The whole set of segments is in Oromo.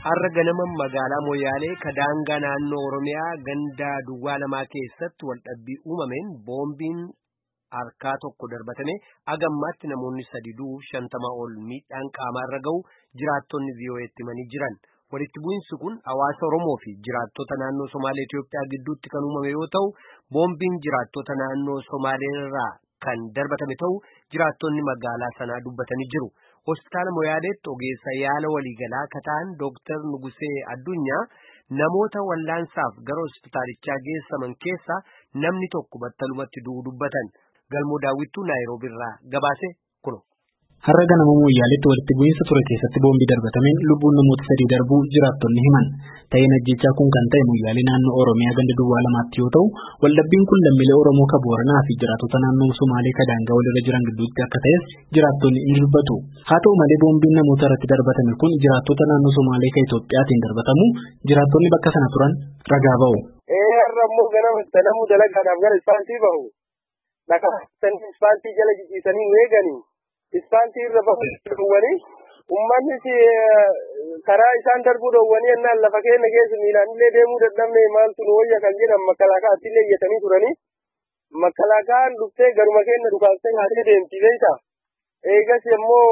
Har'a ganama magaalaa Moyaalee kadaangaa naannoo Oromiyaa ganda duwwaa lamaa keessatti waldhabbii uumameen boombiin harkaa tokko darbatame agammaatti namoonni 350 ol miidhaan qaamarra ga'u jiraattonni VOA'tti himanii jiran. Walitti bu'iinsi kun hawaasa Oromoo fi jiraattota naannoo Somaalee Itoophiyaa gidduutti kan uumame yoo ta'u, boombiin jiraattota naannoo Somaalee irraa kan darbatame ta'u jiraattonni magaalaa sanaa dubbatanii jiru. Hospitaala Moyaaleetti ogeessa yaala waliigalaa kataan Dr. Nugusee Addunyaa namoota wallaansaaf gara hospitaalichaa geessaman keessaa namni tokko battalumatti du'uu dubbatan. Galmoo Daawwittuu Naayiroobii irraa gabaase kuno. Har'a ganama Moyaaleetti walitti bu'iinsa ture keessatti boombii darbatameen lubbuun namoota 3 darbuu jiraattonni himan. Ta'een ajjechaa kun kan ta'e Moyaalee naannoo Oromiyaa ganda duwwaa lamaatti yoo ta'u, waldhabbiin kun lammiilee Oromoo Kabooranaa fi jiraattota naannoo Somaalee kadaangaa walirra jiran gidduutti akka ta'es jiraattonni ni dubbatu. Haa ta'u malee boombiin namoota irratti darbatame kun jiraattota naannoo Somaalee ka Itoophiyaatiin darbatamu jiraattonni bakka sana turan ragaa ba'u. Har'ammoo ganama namuu dalagaadhaaf gara ispaaltii bahu. Dhaqaatanii ispaaltii jala jijjiisanii weeganii. Ispaaltii irra bahuudhaanii uummanni karaa isaan darbuu dhoowwanii ennaan lafa keenya keessa miilaan illee deemuu dadhabne maaltu nu wayya kan jedhan makalaakaa illee iyyatanii turanii makalaakaan dhuftee garuma keenya dhukaastee haatee deemti beekta. Eegas immoo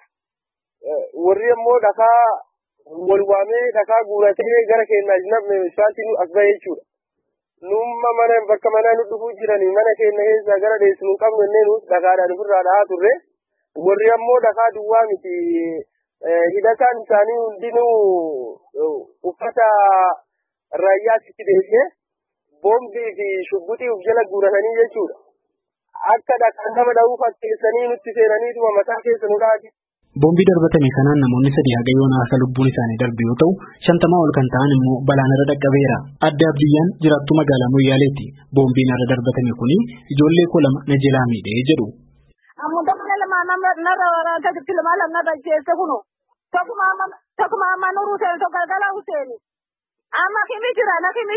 warri immoo dhakaa wal waamee dhakaa guuratee gara keenyaa namni ispaaltii as bahee jechuudha. Numma mana bakka manaa nu dhufuu jiranii mana keenya keessa gara deessu nu qabnu innee nuus dhakaadhaan ofirraa dhahaa turre. Warri ammoo dhakaa duwwaa miti hidhataan isaanii hundinuu uffata raayyaatti deemee boombii fi shubbuxii of jala guuratanii jechuudha. Akka dhakaan nama dha'uu fakkeessanii nutti seenaniituma mataa keessa nu dhaati. Boombii darbatame kanaan namoonni 3 haga yoonaa lubbuun isaanii darbe yoo ta'u 50 ol kan ta'an immoo balaan irra dhaqqabeera. Adda Abdiyyaan jiraattuu magaalaa Moyaaleetti. Boombiin irra darbatame kuni ijoollee koo 2 na jalaa miidhee jedhu. Amma damla lama narra waraanta jirti lama lama dhageesse kuno. Tokkuma amma nuru ta'e tokko galgala Huseeni. Amma kimi jira.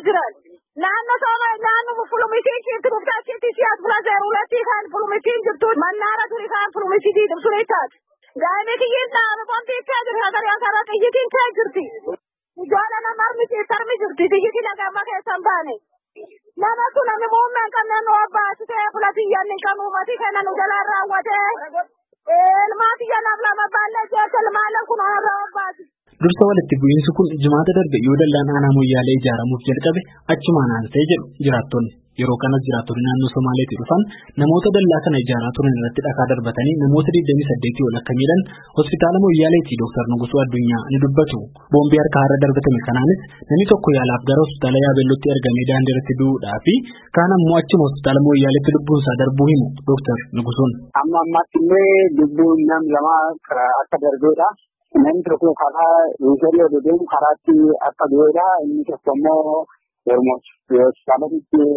Naannoo fulumitiin jirtu muftaasitti siyaas bula zeerulatti kan fulumitiin jirtu mannaara turi kan fulumitii dibsuri taati. Daa'imni kiyyiin dhaabee boombii kee jirti hagarii akaraa xiyyitiin kee jirti. Ijoollee nama tarmi jirti xiyyitiin lagamma keessan baane. Nama kun namni muummeen kan naannoo abbaasitee fulatiyyanni kan uummatii kennan nu jalaan raawwatee ilmaatiyyannaaf lama baallee jecha ilmaaleen kun har'a abbaasi. Dursa walitti bu'iinsi kun jimaata darbe yoo dallaan aanaa Moyyaalee ijaaramuuf jalqabe achumaan aansee jedhu jiraattonni. Yeroo kanas jiraattonni naannoo Somaaleetti dhufan namoota dallaa kana ijaaraa turan irratti dhakaa darbatanii namoota 28 ol akka miidhan hospitaala Moyyaaleetti Dr. Nugusuu Addunyaa ni dubbatu. Boombii harka har'a darbatame kanaanis namni tokko yaalaaf gara hospitaala Yaabeellootti ergamee daandii irratti du'uudhaa fi kaan ammoo achuma hospitaala Moyyaaleetti lubbuun isaa darbuu himu Dr. Nugusuun. Amma ammaatti illee lubbuun nama lama akka darbeedha. Namni tokko karaa Ruushaalii deemu karaatti akka du'eedha. Inni tokko immoo hospitaalatti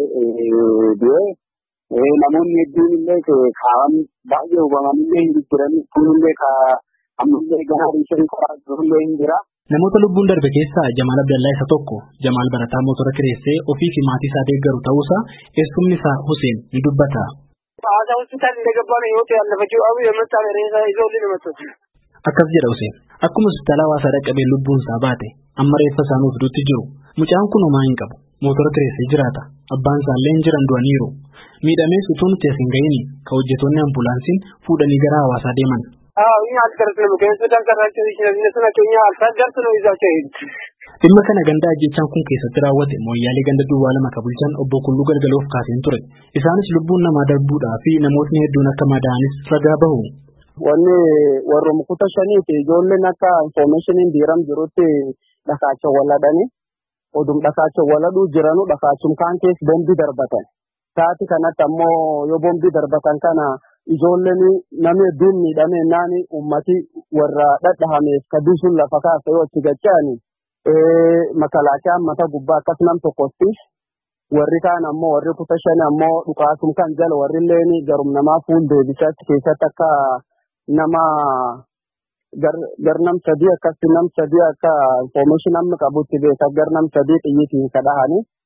du'e namoonni hedduun illee kaawwan baay'ee hubamanii hin jiran kunillee ammallee gara Ruushaalii karaa jirullee hin jira. Namoota lubbuun darbe keessaa Jamaal Abdallaa isa tokko. Jamaal barataa motora kireessee ofii fi maatii isaa deeggaru ta'uusaa eessumni isaa Huseen ni dubbata. Haasaa hospitaal እንደገባን ህይወት ያለፈችው አቡ የመጣ ሬሳ ይዘውልኝ ነው መጥቶት. Akkas jedha Huseen. Akkuma hospitaala hawaasaa dhaqqabee lubbuun isaa baate amma reeffa isaa nuuf duutti jiru. Mucaan kun homaa hin qabu. Motora kireessee jiraata. Abbaan isaallee hin jiran du'aniiru. Miidhamees utuu nuti as hin ga'iin ka hojjettoonni ambulaansiin fuudhanii gara hawaasaa deeman. Inni algarsiimu keessatti danqarraachuu ishee keenya alsaaddartu nu ijaachaa jirti. Dhimma kana ganda ajjechaan kun keessatti raawwate Moyyaalee ganda duwwaa lama kabulchan obbo Kulluu Galgaloof kaaseen ture. Isaanis lubbuun namaa darbuudhaa fi namootni hedduun akka madaa'anis ragaa bahu. Wanni warroom kutaa shaniiti ijoolleen akka informationiin diiram jirutti dhakaacha waladhanii odum dhakaacha waladhuu jiranu dhakaachum kaan keessa boombii darbatan. Taati kanatti ammoo yoo boombii darbatan kana ijoolleen namni hedduun miidhame naani ummati warra dhadhahameef kadisuun lafa kaasa yoo achi gacha'ani makalaakaan mata gubbaa akkas nam tokkotti warri kaan ammoo warri kutaa shanii ammoo dhukaasum kan jala warri illeen garum namaa fuul deebisaatti keessatti akka nama garnam sadii akkasi nam sadii akka information amma qabutti beeka garnam sadii xiyyitiin kadhahani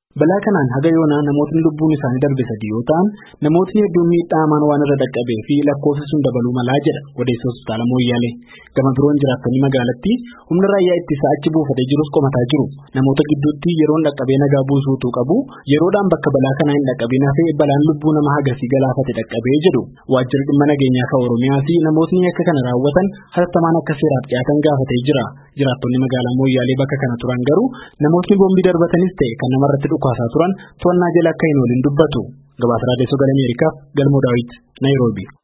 Balaa kanaan haga yoonaa namootni lubbuun isaanii darbe 3 yoo ta'an namootni hedduun miidhamaan waan irra dhaqqabee fi lakkoofsi sun dabaluu malaa jedha odeessa hospitaala Mooyyaalee. Gama biroon jiraattonni magaalattii humna raayyaa ittisaa achi buufatee jirus qomataa jiru. Namoota gidduutti yeroon dhaqqabee nagaa buusuutu qabu yeroodhaan bakka balaa kanaa hin dhaqqabin hafee balaan lubbuu nama hagasii galaafate dhaqqabee jedhu. Waajjirri dhimma nageenyaa kan Oromiyaa fi namootni akka kana raawwatan hatattamaan akka seeraaf dhiyaatan gaafatee jira. Jiraattonni magaalaa Mooyyaalee bakka kana turan garuu namootni boombii darbatanis ta'e kan namarratti dhukaasaa turan to'annaa jala akka hin oolin dubbatu. Gabaasa Raadiyoo Sagalee Ameerikaaf Galmoo Daawit, Naayiroobii.